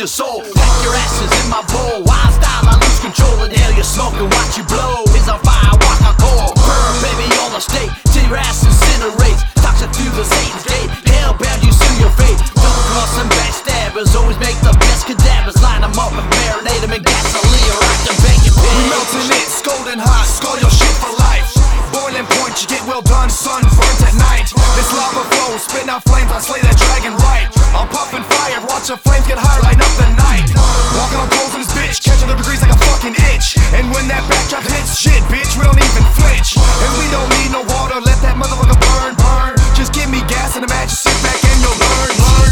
your soul. Pack your ashes in my bowl. Wild style, I lose control. Inhale your smoke and watch you blow. Is on fire, walk on cold. Burn, baby, on the state. Till your ass incinerates. Toxic through the Satan's gate. Hellbound, you seal your fate. Double cross and backstabbers. Always make the best cadavers. Line them up and marinate them in gasoline. Rock the bacon pit. We melting it, scolding hot. Score your shit for life. Boiling point, you get well done, sun burnt at night. This lava flow, spitting out flames, I slay that dragon right. I'm puffing fire, watch the flames get higher, light up the night. Walking on coals in this bitch, catching the degrees like a fucking itch. And when that backdrop hits, shit bitch, we don't even flinch. And we don't need no water, let that motherfucker burn, burn. Just give me gas and a match, sit back and you'll learn, learn.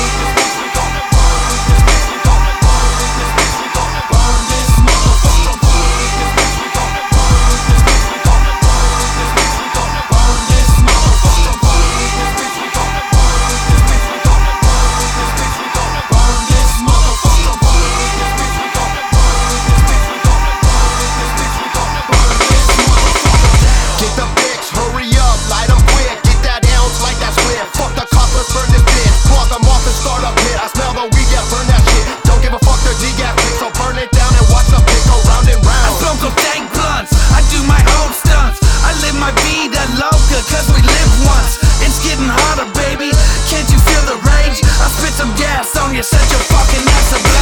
Cause we live once, it's getting harder, baby. Can't you feel the rage? I spit some gas on you, set your fucking ass ablaze.